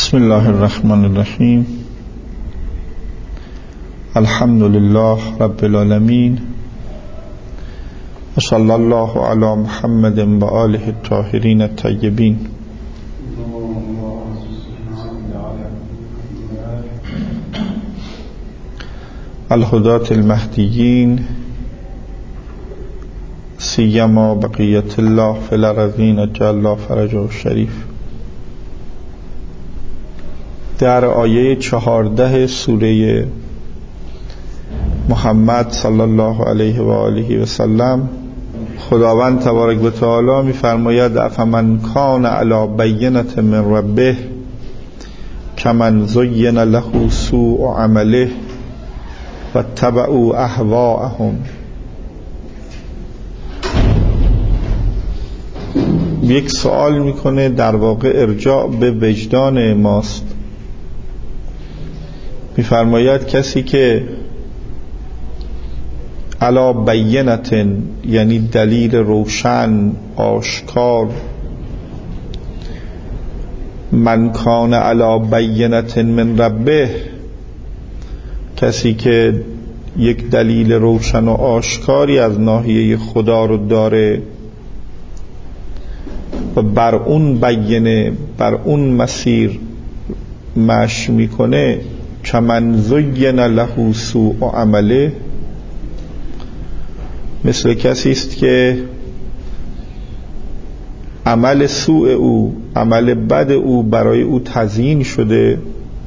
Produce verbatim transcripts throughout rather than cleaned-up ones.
بسم الله الرحمن الرحیم. الحمد لله رب العالمین و صلی الله علی محمد و آله الطاهرین الطیبین. الهداة المهدیین سیما بقیت الله فی الارضین اجل الله فرجه الشریف. در آیه چهارده سوره محمد صلی الله علیه و آله و سلم خداوند تبارک و تعالی می‌فرماید افمن کان علی بینة من ربه کمن زین له سوء عمله و اتبعوا اهواءهم. یک سوال میکنه، در واقع ارجاع به وجدان ماست. میفرماید کسی که علی بینة یعنی دلیل روشن آشکار، من کان علی بینة من ربه، کسی که یک دلیل روشن و آشکاری از ناحیه خدا رو داره و بر اون بینه، بر اون مسیر مشی میکنه، کمن زین له سوء عمله، مثل کسی است که عمل سوء او، عمل بد او برای او تزیین شده.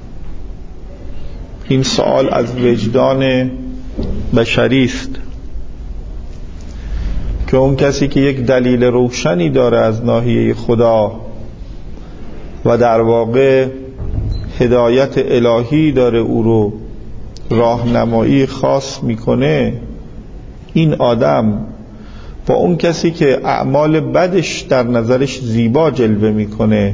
این سوال از وجدان بشری است که اون کسی که یک دلیل روشنی داره از ناحیه خدا و در واقع هدایت الهی داره او رو راهنمایی خاص میکنه، این آدم با اون کسی که اعمال بدش در نظرش زیبا جلوه میکنه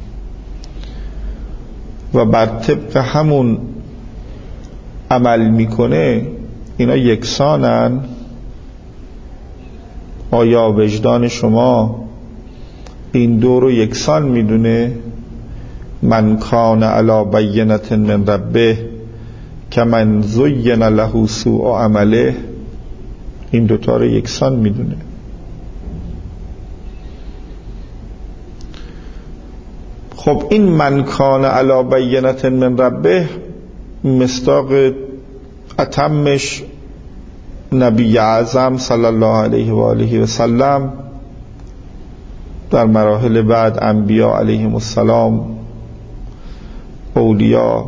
و بر طبق همون عمل میکنه، اینا یکسانن؟ آیا وجدان شما این دو رو یکسان میدونه؟ من کان علی بینة من ربه کمن زین له سوء عمله، این دوتا رو یکسان میدونه؟ خب این من کان علی بینة من ربه مصداق اتمش نبی اعظم صلی الله علیه و آله و سلم، در مراحل بعد انبیاء علیهم السلام، اولیاء.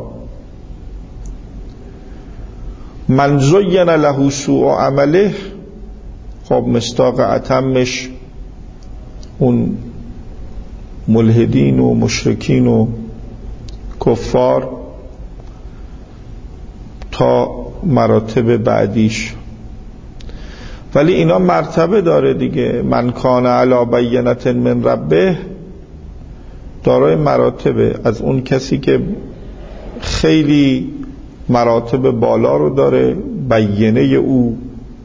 من زین له سوء عمله، خب مصداق اتمش اون ملحدین و مشرکین و کفار تا مراتب بعدیش. ولی اینا مرتبه داره دیگه. من کان علی بینة من ربه دارای مراتبه، از اون کسی که خیلی مراتب بالا رو داره، بینه او،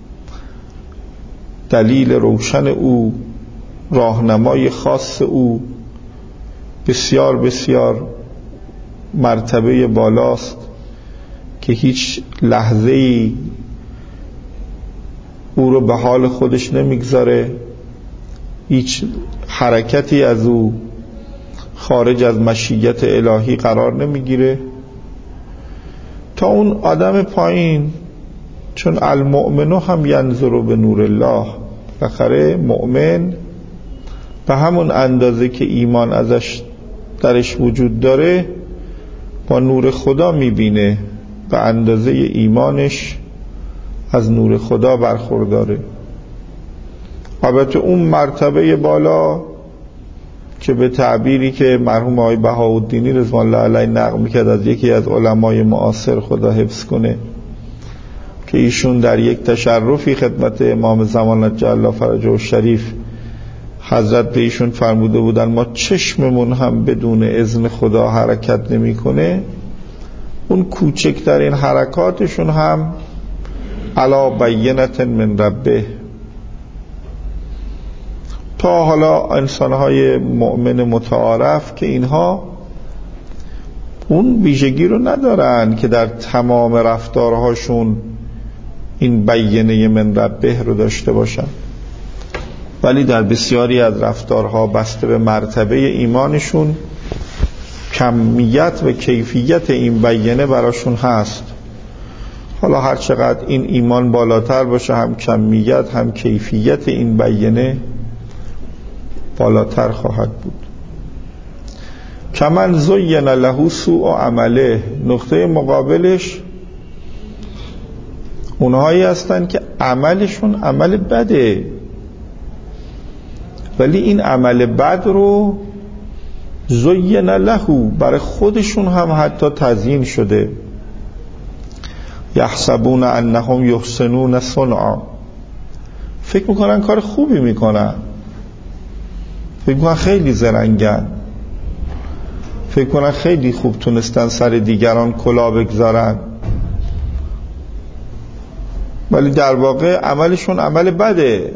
دلیل روشن او، راهنمای خاص او بسیار بسیار مرتبه بالاست که هیچ لحظه‌ای او رو به حال خودش نمیگذاره، هیچ حرکتی از او خارج از مشیت الهی قرار نمیگیره. تا اون آدم پایین، چون المؤمن هم ینظر به نور الله، بخره مؤمن به همون اندازه که ایمان ازش درش وجود داره با نور خدا میبینه، به اندازه ایمانش از نور خدا برخورداره. البته اون مرتبه بالا که به تعبیری که مرحوم آقای بهاءالدینی رضوان الله علیه نقل میکرد از یکی از علمای معاصر، خدا حفظ کنه، که ایشون در یک تشرفی خدمت امام زمان عجل الله فرجه الشریف حضرت به ایشون فرموده بودن ما چشممون هم بدون اذن خدا حرکت نمیکنه، اون کوچکترین حرکاتشون هم علی بینة من ربه. تا حالا انسانهای مؤمن متعارف که اینها اون ویژگی رو ندارن که در تمام رفتارهاشون این بیینه من ربه رو داشته باشن، ولی در بسیاری از رفتارها بسته به مرتبه ایمانشون کمیت و کیفیت این بیینه براشون هست. حالا هر چقدر این ایمان بالاتر باشه هم کمیت هم کیفیت این بیینه بالاتر خواهد بود. کمن زین له سوء عمله، نقطه مقابلش اونهایی هستن که عملشون عمل بده، ولی این عمل بد رو زین له برای خودشون هم حتی تزیین شده. یحسبون انهم یحسنون صنعا، فکر میکنن کار خوبی میکنن، فکر میکنن خیلی زرنگن، فکر میکنن خیلی خوب تونستن سر دیگران کلاه بگذارن، ولی در واقع عملشون عمل بده.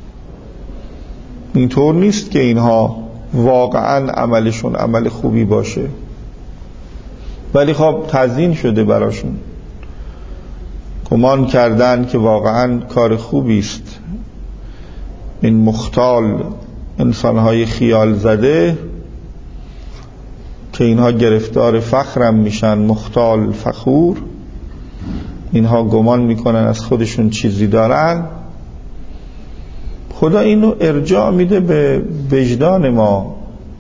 اینطور نیست که اینها واقعا عملشون عمل خوبی باشه، ولی خب تزیین شده براشون، گمان کردن که واقعا کار خوبی است. این مختال انسانهای خیال زده که اینها گرفتار فخرم میشن، مختال فخور، اینها گمان میکنن از خودشون چیزی دارن. خدا اینو ارجاع میده به وجدان ما،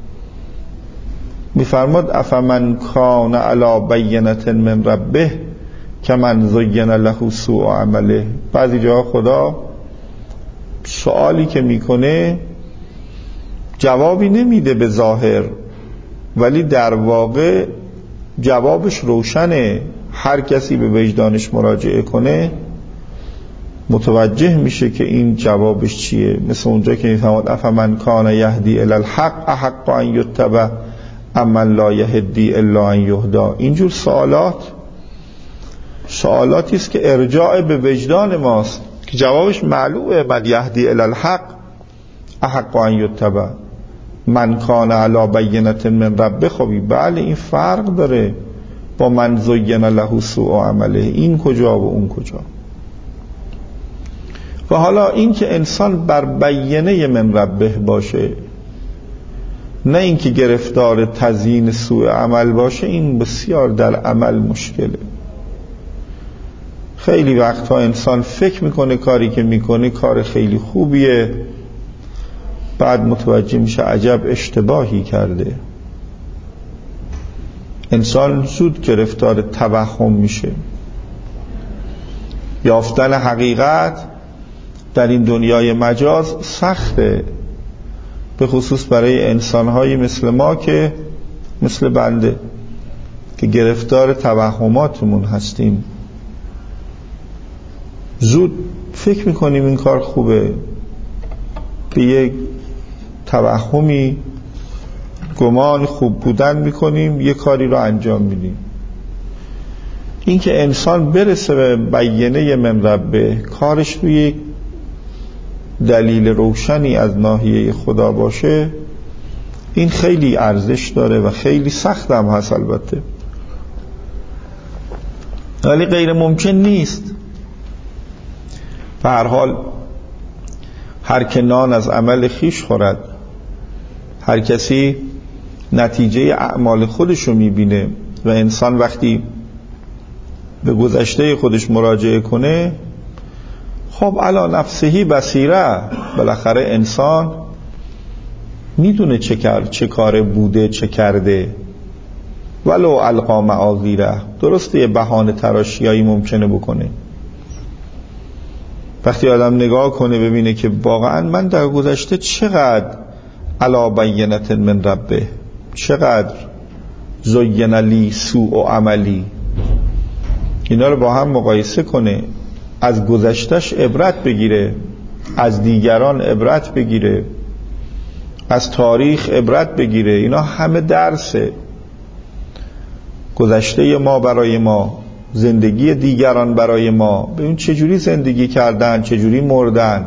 میفرماد افمن کان علی بینة من ربه کمن زین له سوء عمله. بعضی جاها خدا سوالی که میکنه جوابی نمیده به ظاهر، ولی در واقع جوابش روشنه. هر کسی به وجدانش مراجعه کنه متوجه میشه که این جوابش چیه. مثل اونجا که میفرماد افمن کان یهدی الی الحق احق ان یتبع اما لا یهدی الا ان یهدا. اینجور سوالات سوالاتی است که ارجاع به وجدان ماست که جوابش معلومه. من یهدی الی الحق احق ان یتبع، من کان علی بینة من ربه. خبی بله این فرق داره با من زین له سوء عمله، این کجا و اون کجا. و حالا این که انسان بر بیینه من ربه باشه، نه این که گرفتار تزیین سوء عمل باشه، این بسیار در عمل مشکله. خیلی وقتها انسان فکر میکنه کاری که میکنه کار خیلی خوبیه، بعد متوجه میشه عجب اشتباهی کرده. انسان زود گرفتار توهم میشه. یافتن حقیقت در این دنیای مجاز سخته، به خصوص برای انسانهایی مثل ما که مثل بنده که گرفتار توهماتمون هستیم. زود فکر میکنیم این کار خوبه، به یک توهمی گمان خوب بودن میکنیم، یک کاری رو انجام میدیم. این که انسان برسه به بیینه من ربه، کارش روی دلیل روشنی از ناحیه خدا باشه، این خیلی ارزش داره و خیلی سخت هم هست البته، ولی غیر ممکن نیست. به هر حال هر که نان از عمل خیش خورد، هر کسی نتیجه اعمال خودشو میبینه و انسان وقتی به گذشته خودش مراجعه کنه، خب علی نفسهی بصیره، بالاخره انسان میدونه چه کار چه کار بوده چه کرده، ولو القا معاذیره. درسته یه بهانه تراشیایی ممکنه بکنه، وقتی آدم نگاه کنه ببینه که واقعا من در گذشته چقدر علی بینة من ربه، چقدر زین لی سوء عملی، اینا رو با هم مقایسه کنه، از گذشتش عبرت بگیره، از دیگران عبرت بگیره، از تاریخ عبرت بگیره. اینا همه درسه. گذشته ما برای ما، زندگی دیگران برای ما، ببین چجوری زندگی کردن، چجوری مردن.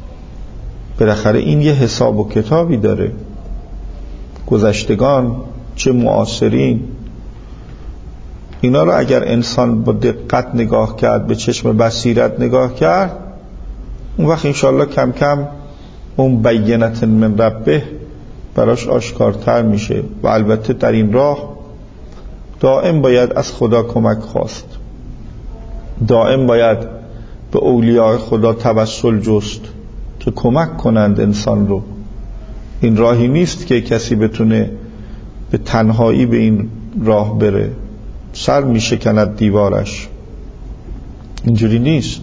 بالاخره این یه حساب و کتابی داره. گذشتگان چه معاصرین. اینا رو اگر انسان با دقت نگاه کرد، به چشم بصیرت نگاه کرد، اون وقت انشاءالله کم کم اون بینت من ربه براش آشکارتر میشه. و البته در این راه دائم باید از خدا کمک خواست، دائم باید به اولیاء خدا توسل جست که کمک کنند انسان رو. این راهی نیست که کسی بتونه به تنهایی به این راه بره، سر میشکند دیوارش. اینجوری نیست.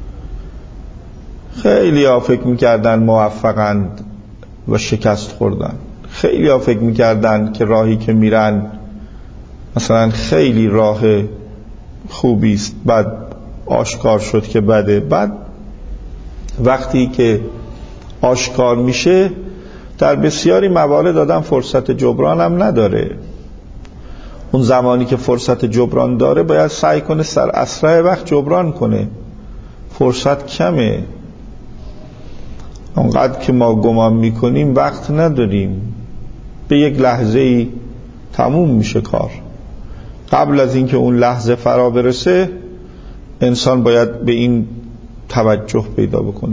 خیلی ها فکر میکردن موفقند و شکست خوردن. خیلی ها فکر میکردن که راهی که میرن مثلا خیلی راه خوبی است، بعد آشکار شد که بده. بعد وقتی که آشکار میشه در بسیاری موارد آدم فرصت جبران هم نداره. اون زمانی که فرصت جبران داره باید سعی کنه سر اسرع وقت جبران کنه. فرصت کمه. اونقدر که ما گمان میکنیم وقت نداریم. به یک لحظه ای تموم میشه کار. قبل از اینکه اون لحظه فرا برسه انسان باید به این توجه پیدا بکنه.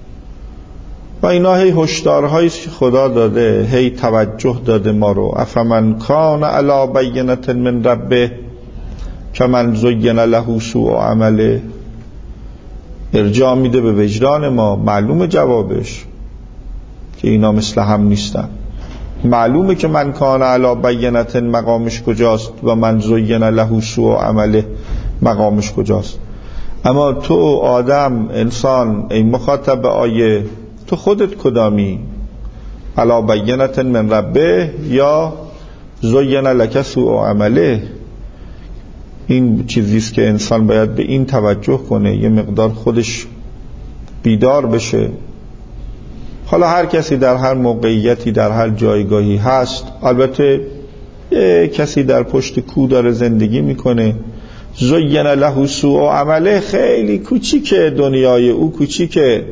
و اینا هی هشدارهایی که خدا داده، هی توجه داده ما رو. افمن کان علی بینة من ربه کمن زین له سوء عمله. ارجاع میده به وجدان ما. معلومه جوابش که اینا مثل هم نیستن. معلومه که من کان علی بینة مقامش کجاست و من زین له سوء عمله مقامش کجاست. اما تو آدم، انسان، ای مخاطب آیه، تو خودت کدامی؟ علی بینة من ربه یا زین لک سوء عمله؟ این چیزیست که انسان باید به این توجه کنه، یه مقدار خودش بیدار بشه. حالا هر کسی در هر موقعیتی در هر جایگاهی هست. البته کسی در پشت کوه داره زندگی میکنه، زین له سوء عمله، خیلی کوچیکه، دنیای او کوچیکه،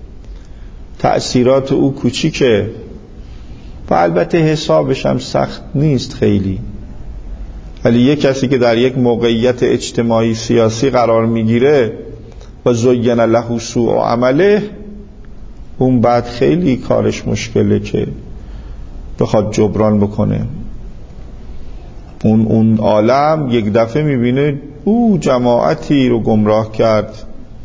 تأثیرات او کوچیکه و البته حسابش هم سخت نیست خیلی. ولی یک کسی که در یک موقعیت اجتماعی سیاسی قرار میگیره و زین له سوء عمله، اون بعد خیلی کارش مشکله که بخواد جبران بکنه. اون اون عالم یک دفعه میبینه او جماعتی رو گمراه کرد،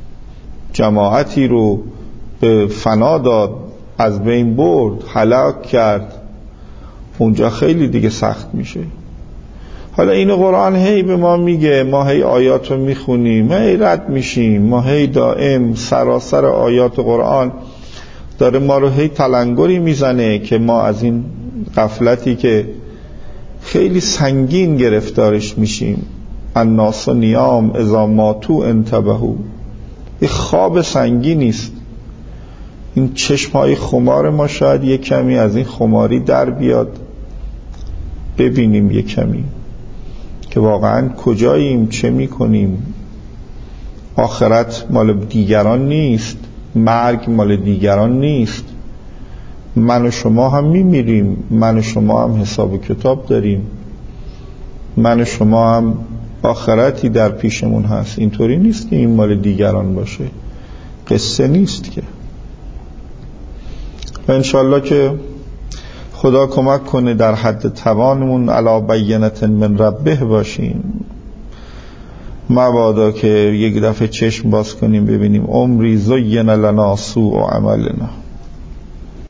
جماعتی رو به فنا داد، از بین برد، هلاک کرد. اونجا خیلی دیگه سخت میشه. حالا اینو قرآن هی به ما میگه، ما هی آیات رو میخونیم، هی رد میشیم، ما هی دائم سراسر آیات قرآن داره ما رو هی تلنگری میزنه که ما از این غفلتی که خیلی سنگین گرفتارش میشیم. الناس نیام اذا ماتوا انتبهوا. یه خواب سنگینی است. این چشمهای خمار ما شاید یک کمی از این خماری در بیاد، ببینیم یک کمی که واقعا کجاییم، چه میکنیم. آخرت مال دیگران نیست، مرگ مال دیگران نیست. من و شما هم میمیریم، من و شما هم حساب و کتاب داریم، من و شما هم آخرتی در پیشمون هست. اینطوری نیست که این مال دیگران باشه، قصه نیست که. و انشالله که خدا کمک کنه در حد توانمون علی بینة من ربه باشیم. مبادا که یک دفعه چشم باز کنیم ببینیم عمری زین لنا سوء عملنا.